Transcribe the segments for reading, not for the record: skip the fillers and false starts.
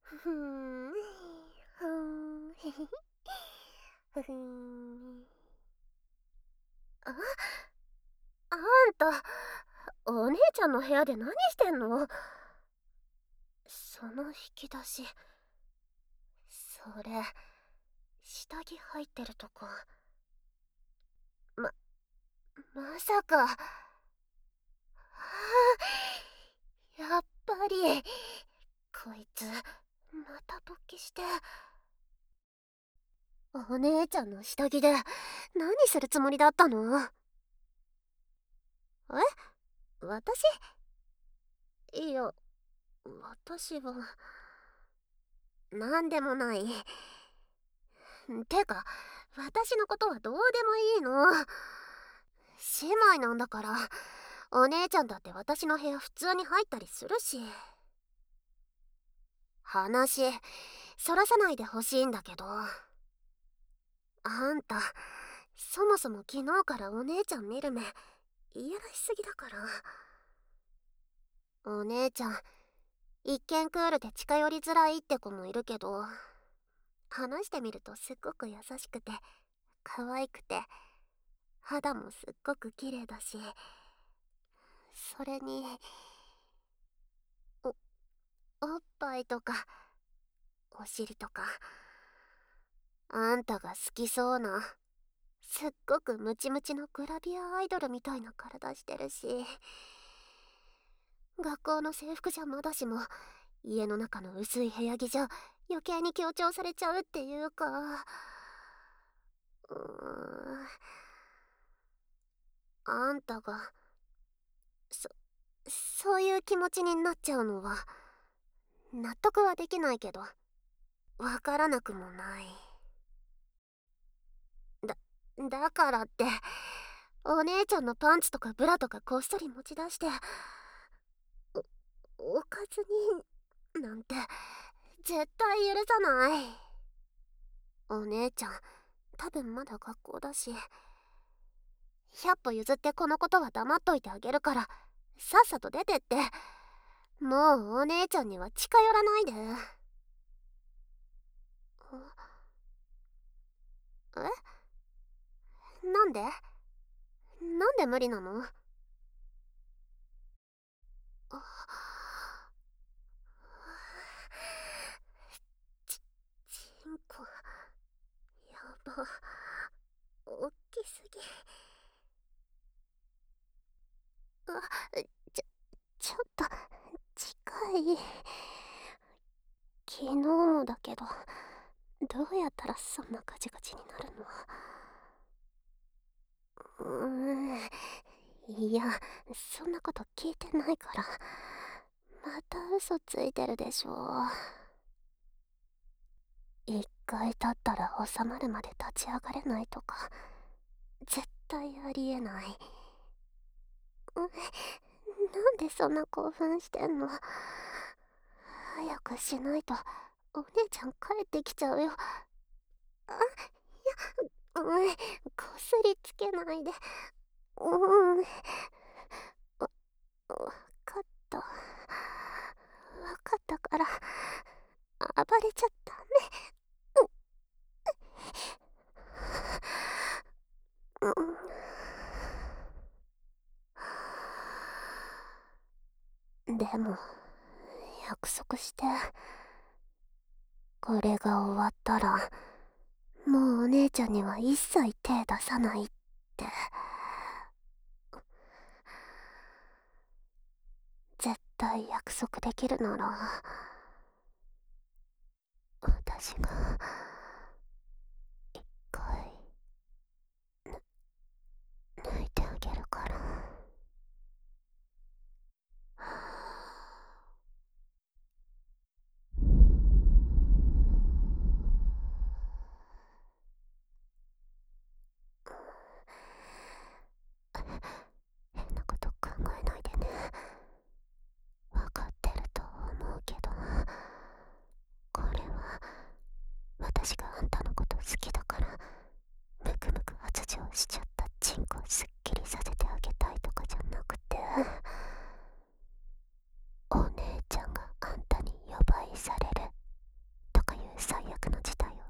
ふんふんへへへふふん。ああんた、お姉ちゃんの部屋で何してんの？その引き出し、それ下着入ってるとこ。ままさか。やっぱりこいつまた勃起して。お姉ちゃんの下着で何するつもりだったの？私？いや、私はなんでもない。てか、私のことはどうでもいいの。姉妹なんだから、お姉ちゃんだって私の部屋普通に入ったりするし。話そらさないでほしいんだけど、あんたそもそも昨日からお姉ちゃん見る目嫌らしすぎだから。お姉ちゃん一見クールで近寄りづらいって子もいるけど、話してみるとすっごく優しくて可愛くて、肌もすっごく綺麗だし、それにおっぱいとかお尻とか、あんたが好きそうなすっごくムチムチのグラビアアイドルみたいな体してるし、学校の制服じゃまだしも家の中の薄い部屋着じゃ余計に強調されちゃうっていうか。うーん、あんたがそそういう気持ちになっちゃうのは納得はできないけど、わからなくもない。だだからってお姉ちゃんのパンツとかブラとかこっそり持ち出しておかずになんて絶対許さない。お姉ちゃん多分まだ学校だし、100歩譲ってこのことは黙っといてあげるからさっさと出てって。もうお姉ちゃんには近寄らないで。なんで無理なの？ちちんこやば、おっきすぎ。あちょちょっと近い。昨日もだけど、どうやったらそんなガチガチになるの？いや、そんなこと聞いてないから。また嘘ついてるでしょ。一回立ったら収まるまで立ち上がれないとか絶対ありえない。なんでそんな興奮してんの？早くしないとお姉ちゃん帰ってきちゃうよ。あ、いや、こすりつけないで。わかった。わかったから暴れちゃダメ。でも約束して、これが終わったらもうお姉ちゃんには一切手出さないって。絶対約束できるなら私が一回抜いてあげるから。変なこと考えないでね。わかってると思うけど、これは私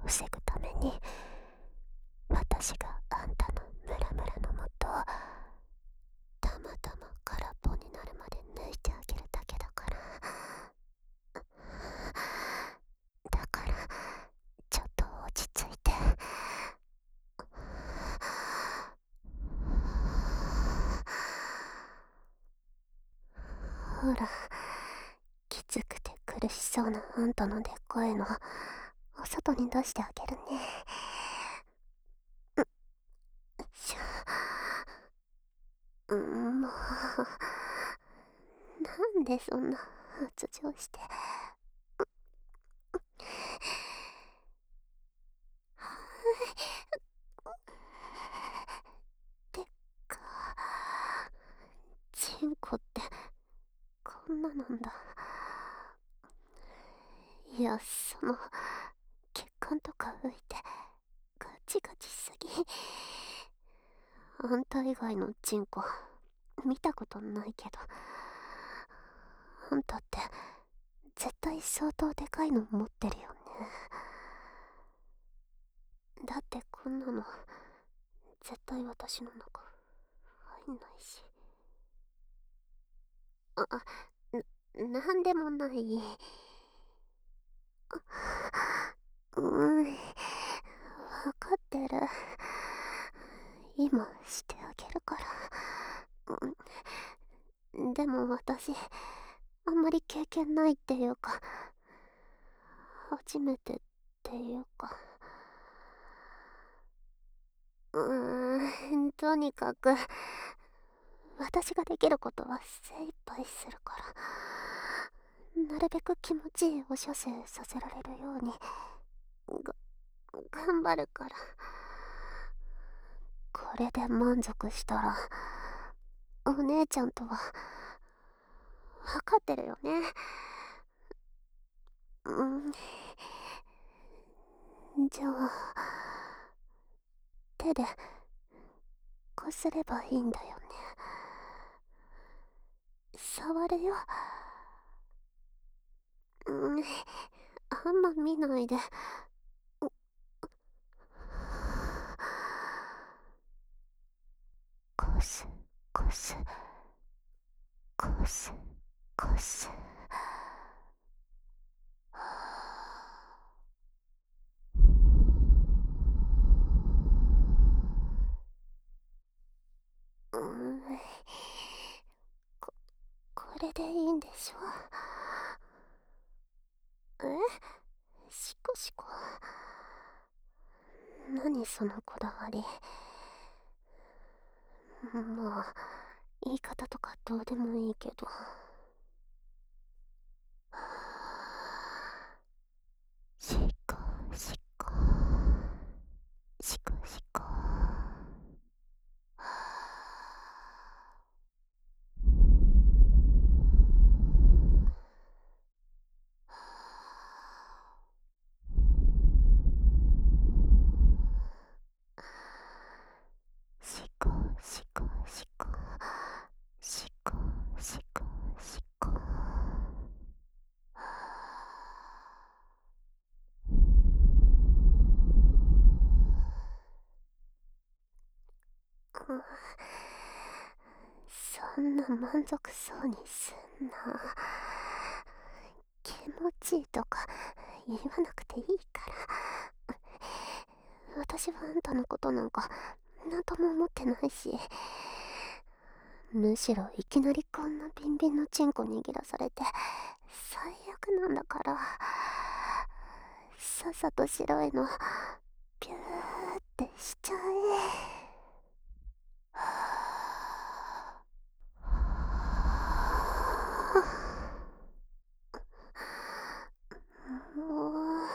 防ぐために、私があんたのムラムラのもとをたまたま空っぽになるまで抜いてあげるだけだから。だからちょっと落ち着いて。ほら、きつくて苦しそうなあんたのでっかいのお外に出してあげるね。しゃ、もう、なんでそんな発情して。てか、チンコってこんななんだ。いや、血管とか浮いてガチガチすぎ。あんた以外のチンコ見たことないけど、あんたって絶対相当でかいの持ってるよね。だってこんなの絶対私の中入んないし。なんでもない。わかってる。今してあげるから。でも私、あんまり経験ないっていうか、初めてっていうか。とにかく、私ができることは精一杯するから、なるべく気持ちいいお射精させられるように、頑張るから。これで満足したら、お姉ちゃんとは、分かってるよね。じゃあ、手で、こすればいいんだよね。触るよ。あんま見ないで。こす、こす、こす、こす。こ、これでいいんでしょ。シコシコ。何そのこだわり。まあ、言い方とかどうでもいいけど。シコシコ、シコシコ。シコシコシコ、シコシコシコ。そんな満足そうにすんな。気持ちいいとか言わなくていいから。私はあんたのことなんかなんとも思ってないし、むしろいきなりこんなビンビンのチンコ握らされて最悪なんだから。さっさと白いのピューってしちゃえ。も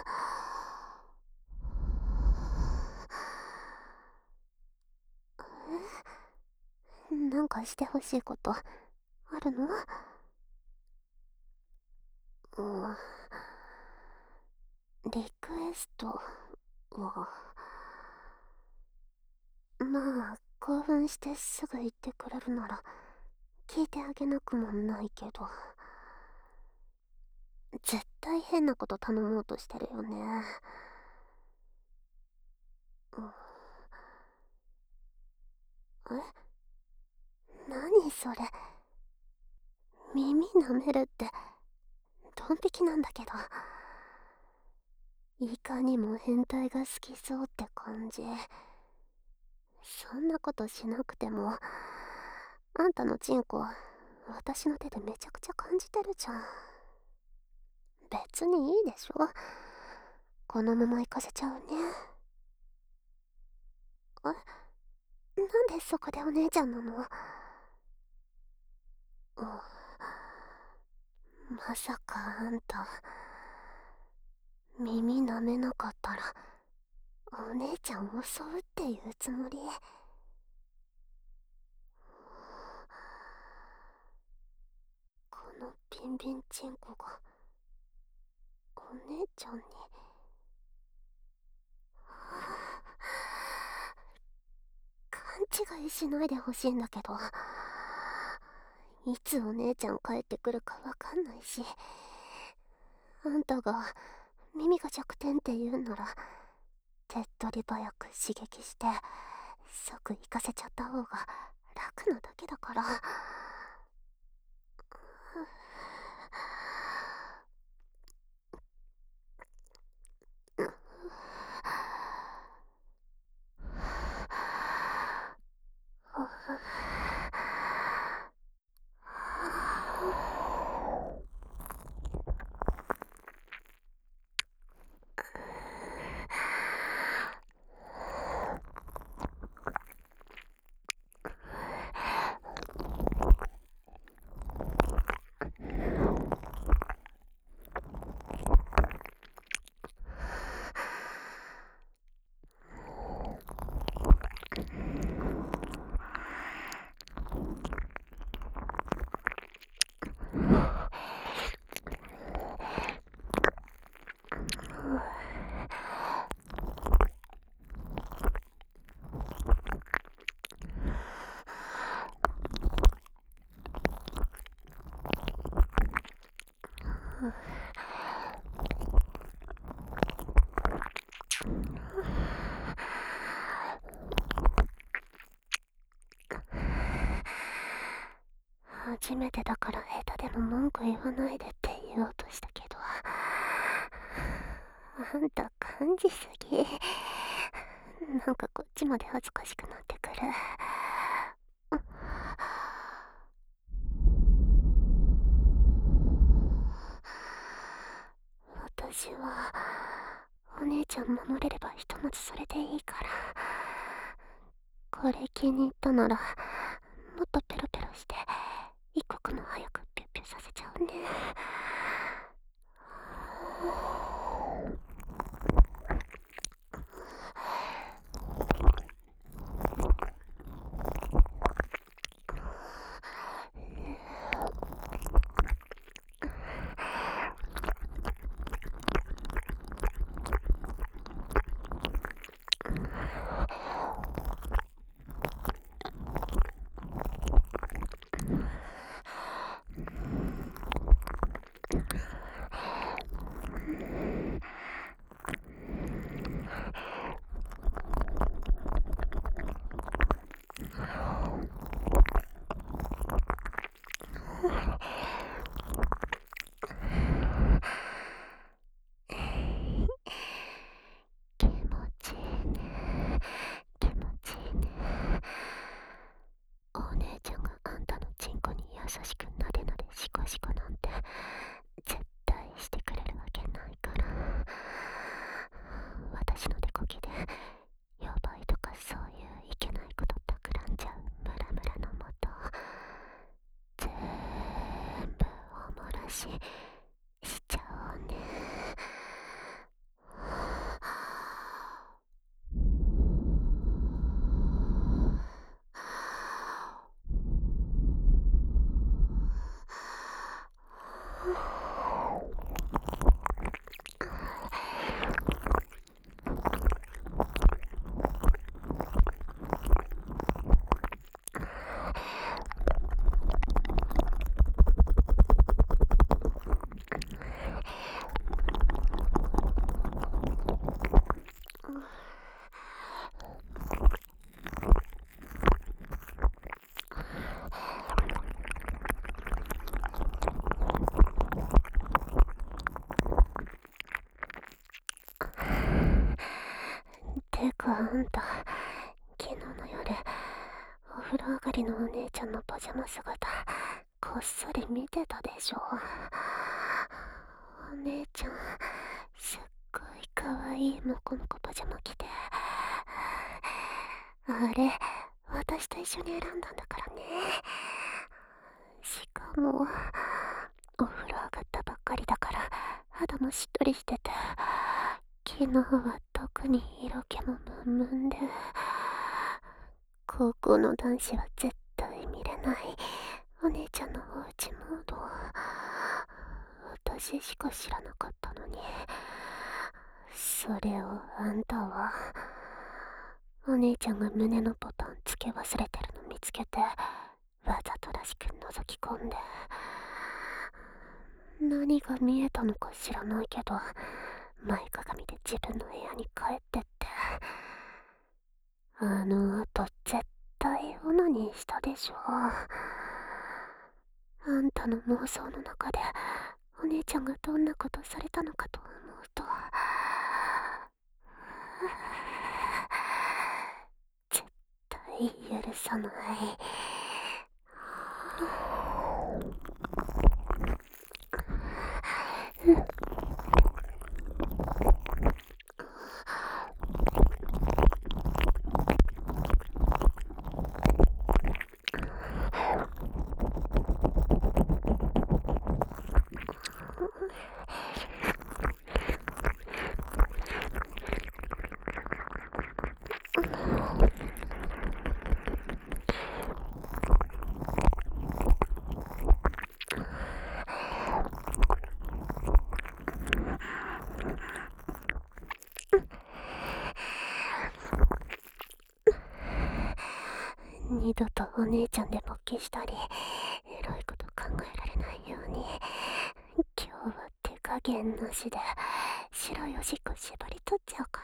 なんかしてほしいことあるの？リクエストは、まあ興奮してすぐ言ってくれるなら聞いてあげなくもないけど、絶対変なこと頼もうとしてるよね。 何それ。耳舐めるってドン引きなんだけど、いかにも変態が好きそうって感じ。そんなことしなくても、あんたのチンコ私の手でめちゃくちゃ感じてるじゃん。別にいいでしょ、このまま行かせちゃうね。なんでそこでお姉ちゃんなの？まさかあんた耳舐めなかったらお姉ちゃんを襲うっていうつもり？このビンビンチンコがお姉ちゃんに。勘違いしないでほしいんだけど、いつお姉ちゃん帰ってくるかわかんないし、あんたが耳が弱点って言うなら手っ取り早く刺激して即行かせちゃった方が楽なだけだから。初めてだから下手でも文句言わないでって言おうとしたけど、あんた感じすぎ。なんかこっちまで恥ずかしくなってくる。私はお姉ちゃん守れればひとまずそれでいいから、これ気に入ったならもっとペロペロして一刻も早くピュッピュさせちゃうね。気持ちいいね、気持ちいいね。お姉ちゃんがあんたのチンコに優しくなでなでシコシコなんて絶対してくれるわけないから。私の手こぎで予売とかそういういけないこと企んじゃうムラムラのもと全部おもらししちゃおうね。 人のお姉ちゃんのパジャマ姿こっそり見てたでしょ。お姉ちゃんすっごいかわいいモコモコパジャマ着て、あれ私と一緒に選んだんだからね。しかもお風呂上がったばっかりだから肌もしっとりしてて、昨日は特に色気もムンムンで、高校の男子は絶対見れないお姉ちゃんのおうちモード、私しか知らなかったのに。それをあんたはお姉ちゃんが胸のボタンつけ忘れてるの見つけてわざとらしく覗き込んで、何が見えたのか知らないけど前かがみで自分の部屋に帰ってって、あの後絶対オナニーしたでしょ。あんたの妄想の中でお姉ちゃんがどんなことされたのかと思うと絶対許さない。二度とお姉ちゃんで勃起したりエロいこと考えられないように今日は手加減なしで白いおしっこ縛り取っちゃうから。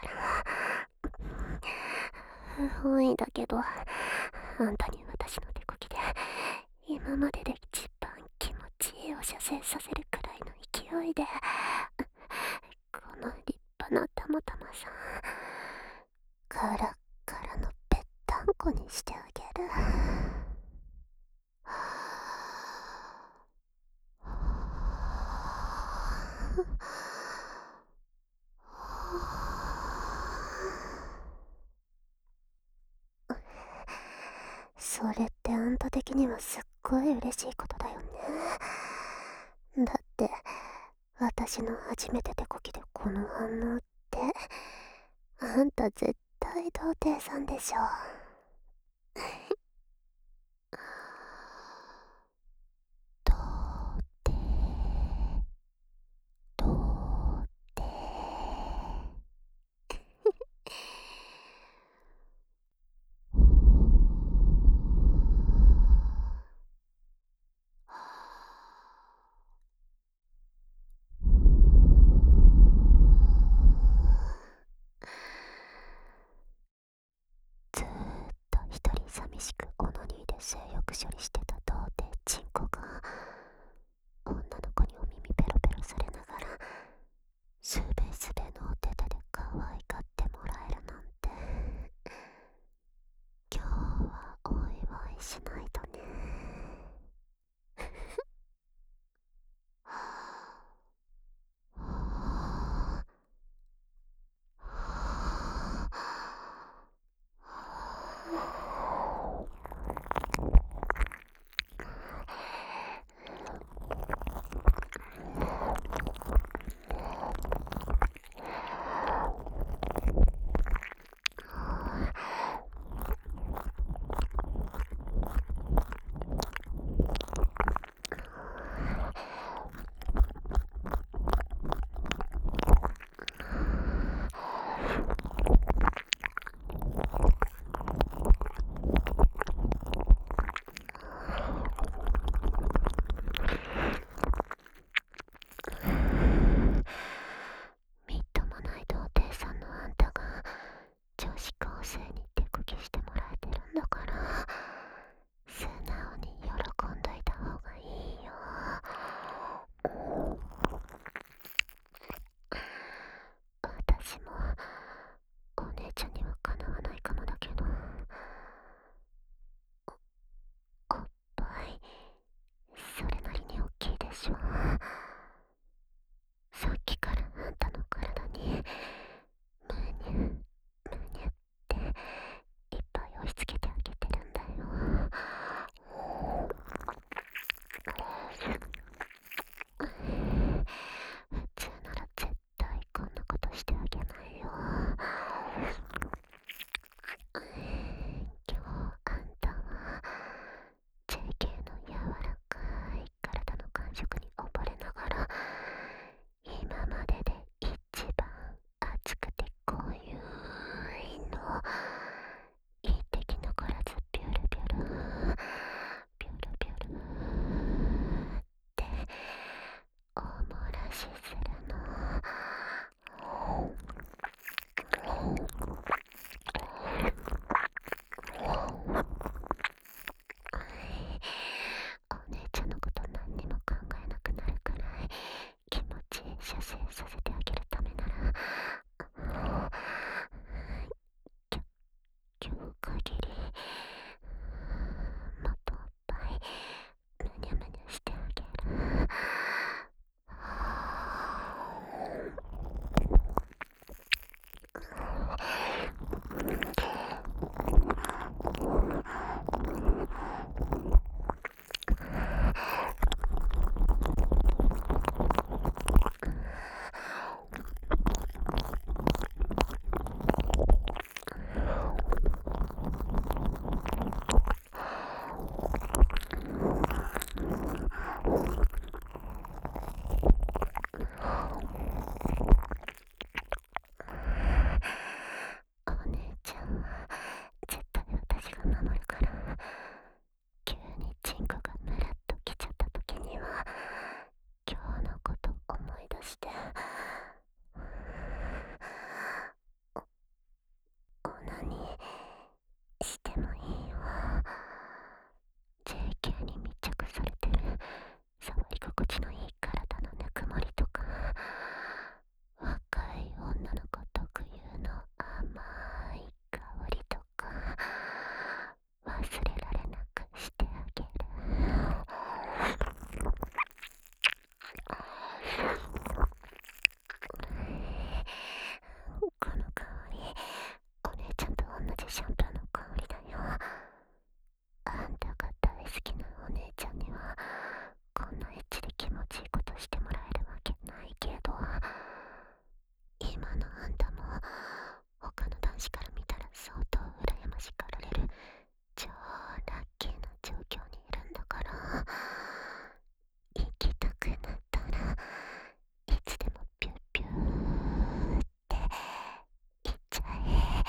不本意だけどあんたに私の手こきで今までで一番気持ちいいお射精させるくらいの勢いでこの立派なたまたまさんカラッカラのぺったんこにしてあげる。それってあんた的にはすっごい嬉しいことだよね。だって私の初めて手こきでこの反応ってあんた絶対童貞さんでしょ。童貞童貞ずーっと一人寂しくオナニーで性欲処理してた童貞チンコが女の子にお耳ペロペロされながらすべすべのお手手で可愛がってもらえるなんて、今日はお祝いしないとね。 するの。お姉ちゃんのこと何にも考えなくなるくらい気持ち射精させてあげるためなら、今日限りもっとおっぱいむにゃむにゃしてあげる。お姉ちゃんは絶対私が守るから。急にチンコがムラっときちゃった時には今日のこと思い出してオナニーしてもいいよ。JK に密着されてる触り心地のいい体のぬくもりとか、若い女の子特有の甘い香りとか忘れられなくしてあげる。この香り、お姉ちゃんと同じシャンプーの香りだよ。あんたが大好きなお姉ちゃんにはこんなエッチで気持ちいいことしてもらえるわけないけど、今のあんたも他の男子から見たら相当羨ましがられる超ラッキーな状況にいるんだから、行きたくなったらいつでもピュッピューって行っちゃえ。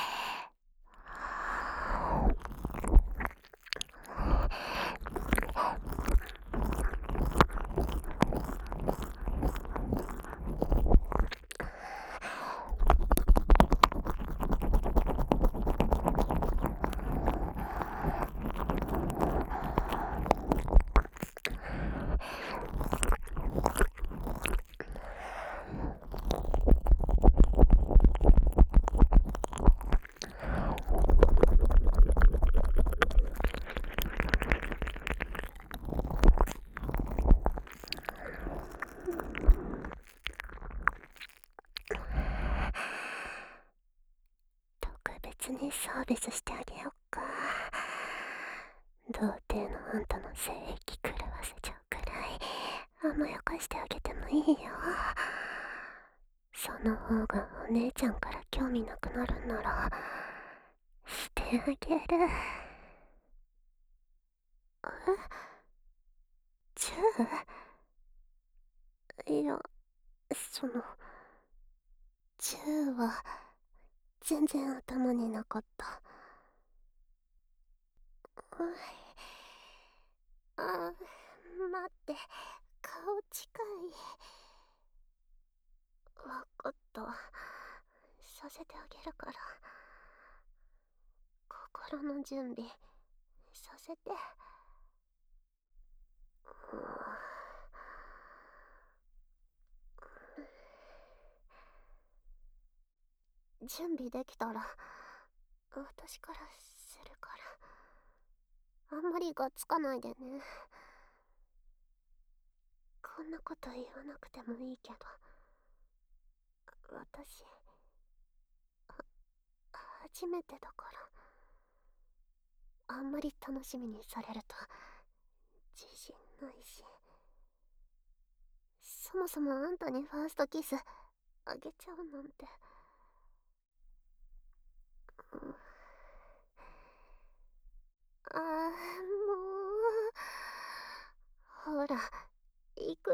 特別にサービスしてあげよっか。童貞のあんたの性癖狂わせちゃうくらい甘やかしてあげてもいいよ。その方がお姉ちゃんから興味なくなるんならしてあげる。チュー？いや、チューは全然頭になかった。待って、顔近い。わかった。させてあげるから。心の準備させて。準備できたら私からするから、あんまりがっつかないでね。こんなこと言わなくてもいいけど、私初めてだから、あんまり楽しみにされると自信ないし、そもそもあんたにファーストキスあげちゃうなんて。もうほら行くよ。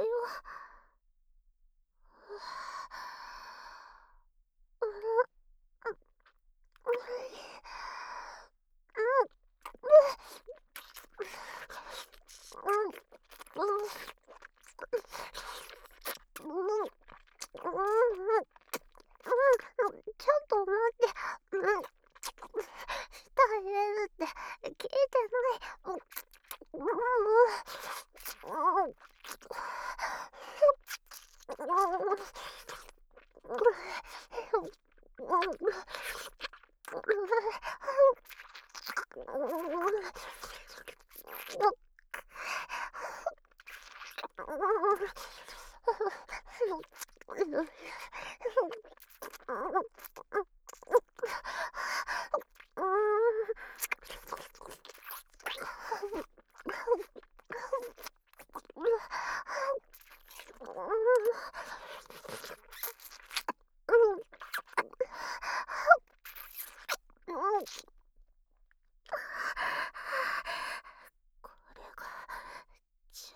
これがチ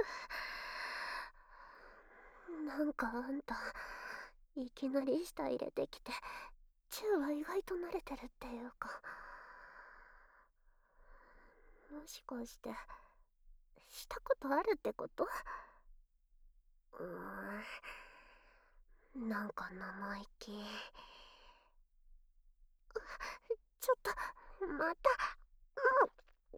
ュー。なんかあんたいきなり舌入れてきて、チューは意外と慣れてるっていうか、もしかしてしたことあるってこと？なんか生意気。ちょっとまた。うん、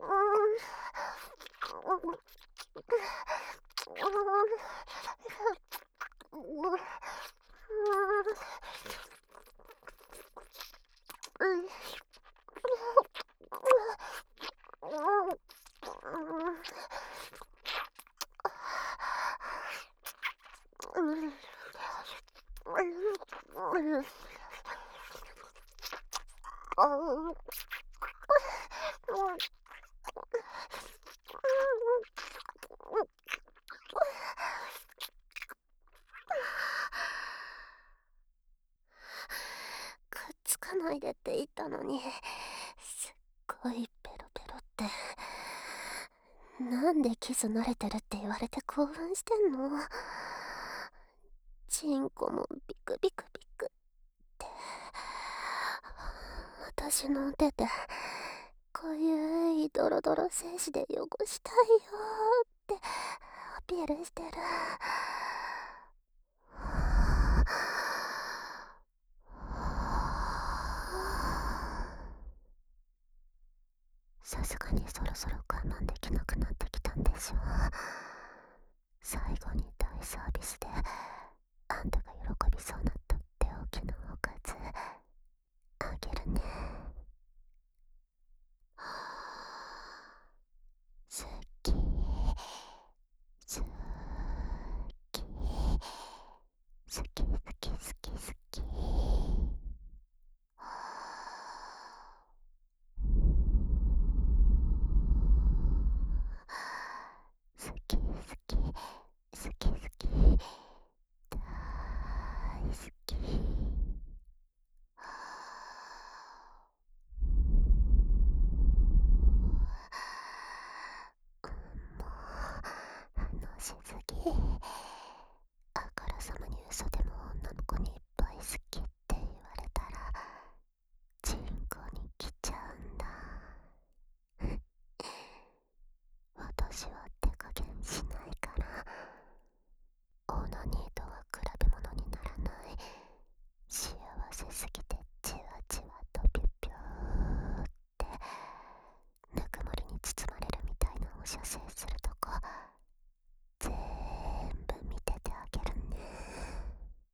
くっつかないでって言ったのに、すっごいペロペロって。なんでキス慣れてるって言われて興奮してんの？チンコもビクビクビクって。私の手でこゆいドロドロ精子で汚したいよってアピールしてる。さすがにそろそろ我慢できなくなってきたんでしょ。最後に大サービスであんたが喜びそうなとっておきのおかずあげるね。好き好き好き好き好き好き。好き好き好き好き大好き。もうしすぎ。あからさまに嘘でも女の子にいっぱい好きって言われたらチンコに来ちゃうんだ。私は手加減しないから、オナニーとは比べ物にならない。幸せすぎてじわじわとピュッピューってぬくもりに包まれるみたいなお射精するとこ全部見ててあげるね。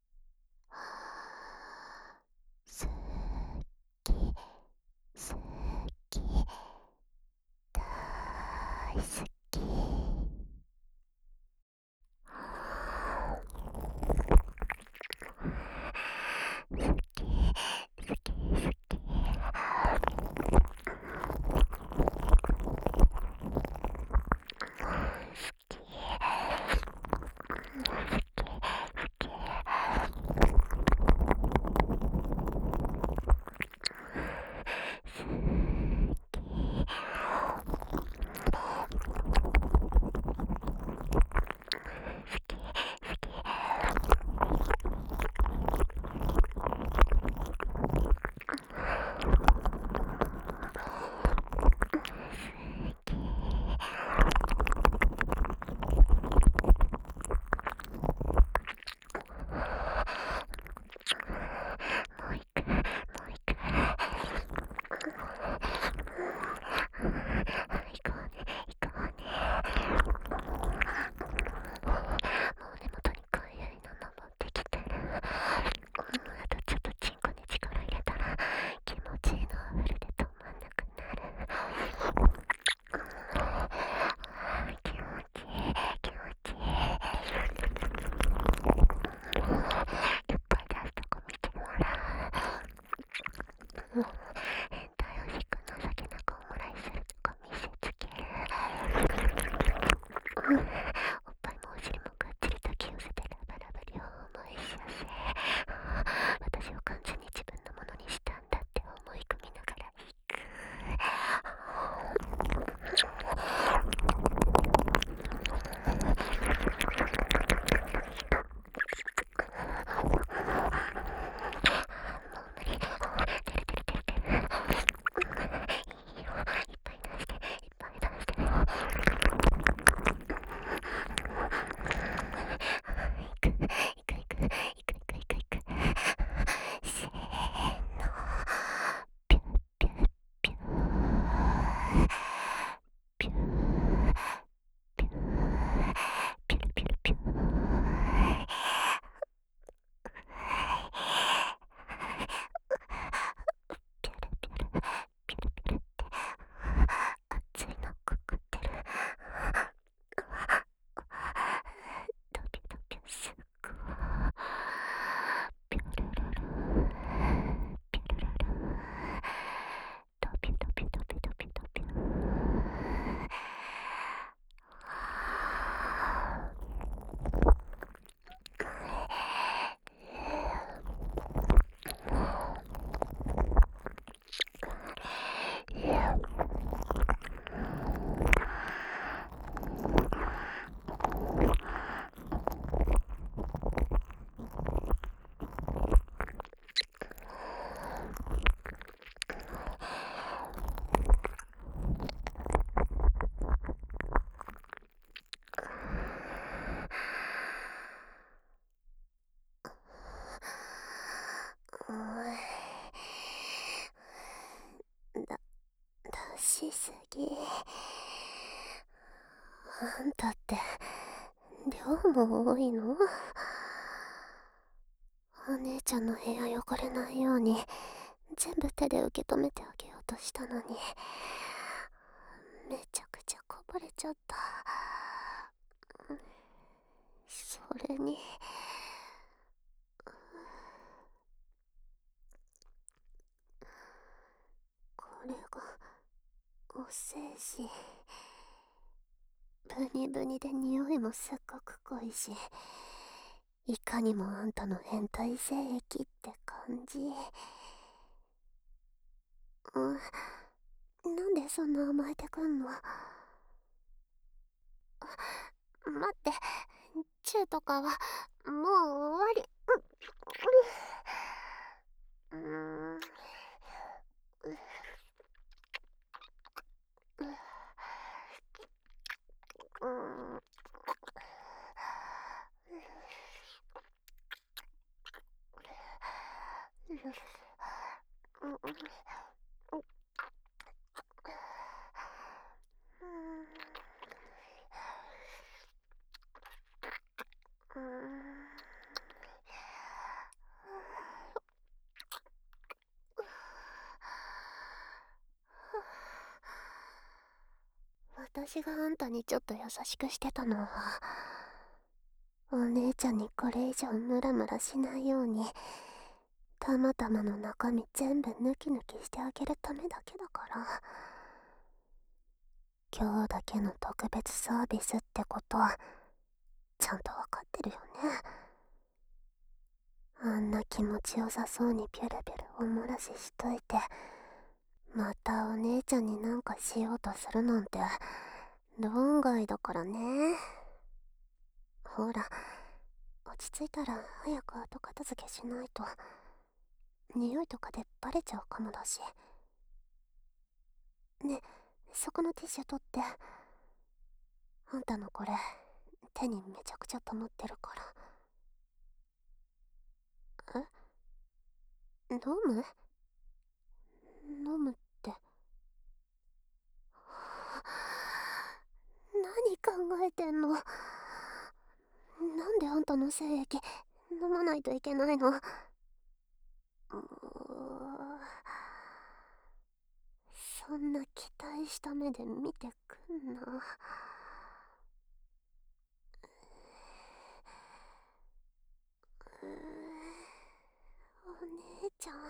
しすぎ。あんたって量も多いの？お姉ちゃんの部屋汚れないように全部手で受け止めてあげようとしたのに、めちゃくちゃこぼれちゃった。それにこれがお精子。ブニブニで匂いもすっごく濃いし、いかにもあんたの変態精液って感じ。なんでそんな甘えてくんの？待って、チューとかはもう終わり。うーん。私があんたにちょっと優しくしてたのは、お姉ちゃんにこれ以上ムラムラしないようにたまたまの中身全部抜き抜きしてあげるためだけだから。今日だけの特別サービスってことはちゃんとわかってるよね。あんな気持ちよさそうにピュルピュルおもらししといて、またお姉ちゃんになんかしようとするなんて論外だからね。ほら、落ち着いたら早く後片付けしないと匂いとかでバレちゃうかもだし。ね、そこのティッシュ取って。あんたのこれ手にめちゃくちゃ溜まってるから。飲む？飲むって。何考えてんの？なんであんたの精液飲まないといけないの？そんな期待した目で見てくんな。お姉ちゃん。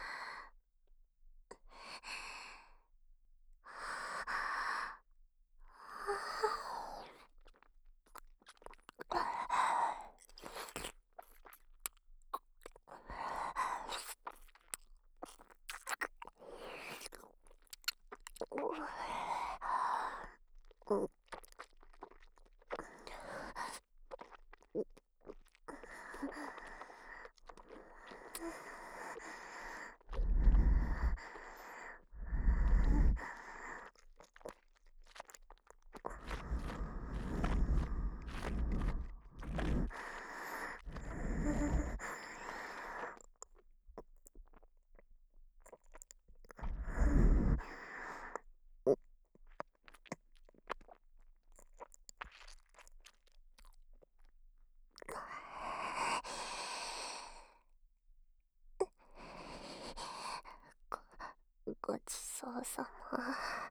ごちそうさま。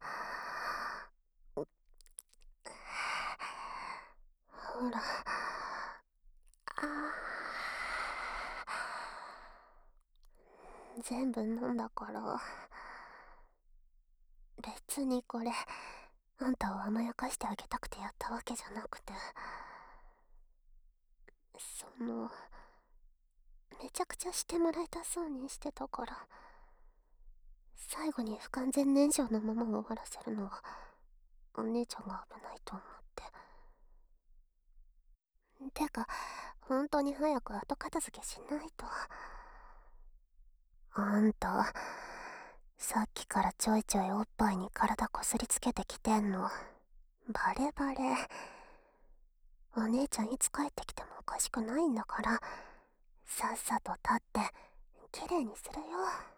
ほら、全部飲んだから。別にこれあんたを甘やかしてあげたくてやったわけじゃなくて、めちゃくちゃしてもらいたそうにしてたから、最後に不完全燃焼のまま終わらせるのはお姉ちゃんが危ないと思って。てか本当に早く後片付けしないと。あんたさっきからちょいちょいおっぱいに体こすりつけてきてんのバレバレ。お姉ちゃんいつ帰ってきてもおかしくないんだから、さっさと立ってきれいにするよ。